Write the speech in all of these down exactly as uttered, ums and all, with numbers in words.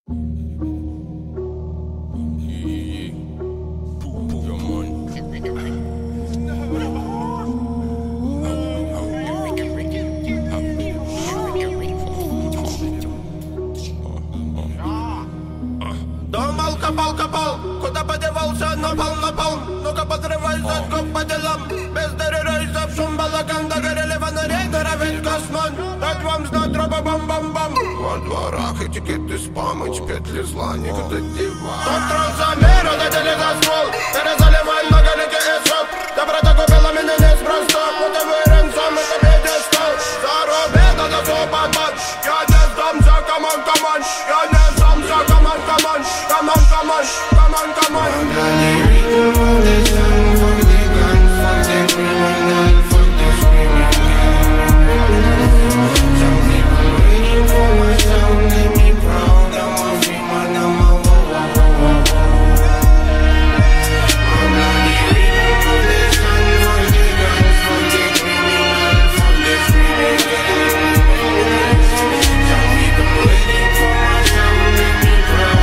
Копал, копал, куда подевался, напал, напал. Ну-ка подрывайся, скоп по делам. Без дыры шум балаган, догорели фонари, норовит космон. Дать вам знать, тропа бам-бам-бам. Во дворах этикеты спам, и петли зла, никуда девать. Контроль замер, улетели за ствол. Перезаливай многоликий исход. Доброта купила меня неспроста. Мотивирован сам, это пьедестал. Зарубит, это супер-бат. Я не сдамся, камон, камон. Я не сдамся, камон, камон. Come on, come on, come on, come on. I'm bloody rhythm of the sun. Fuck the guns, fuck the criminal, fuck the screaming gang. Some people waiting for my sound. Let me proud, I'm a free man, I'm a wow, wow, wow, wow. I'm bloody rhythm of the sun. Fuck the guns, fuck the criminal, fuck the screaming gang. Some people waiting for my sound. Let me proud.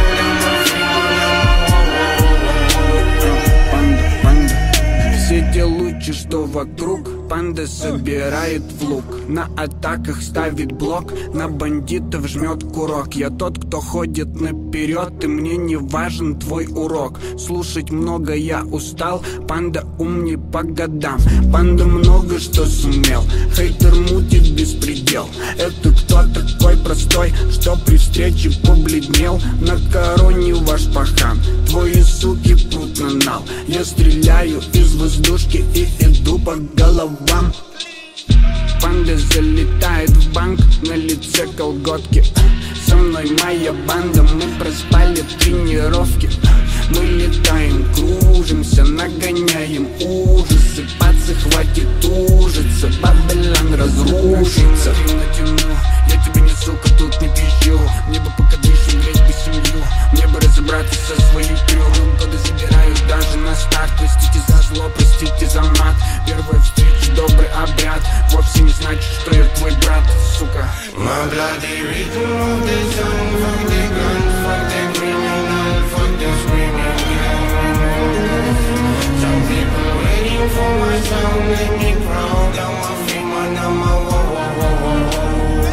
Все те лучи, что вокруг, панда собирает в лук. На атаках ставит блок, на бандитов жмет курок. Я тот, кто ходит наперед, и мне не важен твой урок. Слушать много я устал, панда умней по годам. Панда много что сумел, хейтер мутит беспредел. Это кто такой простой, что при встрече побледнел? На короне ваш пахан, твои суки прут на нал. Я стреляю из воздушки и иду по головам. Панда залетает в банк, на лице колготки. Со мной моя банда, мы проспали тренировки. Мы летаем, кружимся, нагоняем ужасы. Пацы, хватит ужиться, Бабилон разрушится. Натяну, я тебе не сука, тут не пищу. Мне бы пока дышим, греть бы семью. Мне бы разобраться со своей крю. Годы забираю даже на старт. Простите за зло, простите за мат. Первая встреча, добрый обряд. Вовсе не значит, что я твой брат, сука. My bloody rhythm of the sun. Fuck the guns, fuck the criminal, fuck the screaming gang. Some people waiting for my sound. Make me proud, I'm a free man, I'm a wow, wow, wow, wow, wow.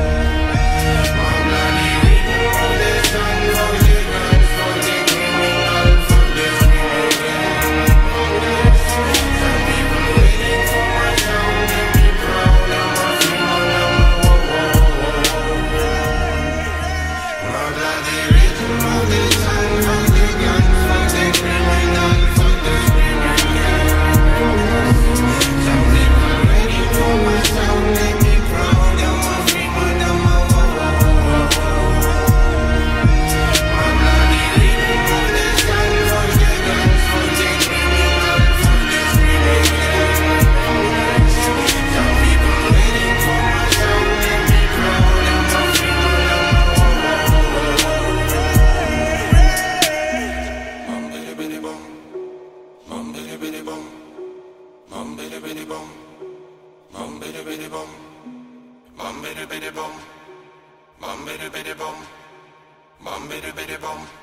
My bloody rhythm of the sun. Fuck the guns, fuck the criminal, fuck the screaming gang. Some people waiting for my sound. Make me proud, I'm a free man, I'm a wow, wow, wow, wow. My bloody rhythm of the sun. Fuck the guns, fuck the criminal, fuck the screaming gang. Some people waiting for my sound. Make me proud, I'm a free man, I'm a wow, wow, wow, wow. My bloody rhythm of the sun. Fuck the guns, fuck the criminal, fuck the screaming gang. Some people waiting for my sound. Make me proud, I'm a free man, I'm a wow, wow, wow, wow. Bum bidi bidi bum, bum bidi bidi bum, bum bidi bidi bum, bum bidi bidi bum, bum bidi bidi bum, bum bidi bidi bum, bum bidi bidi bum.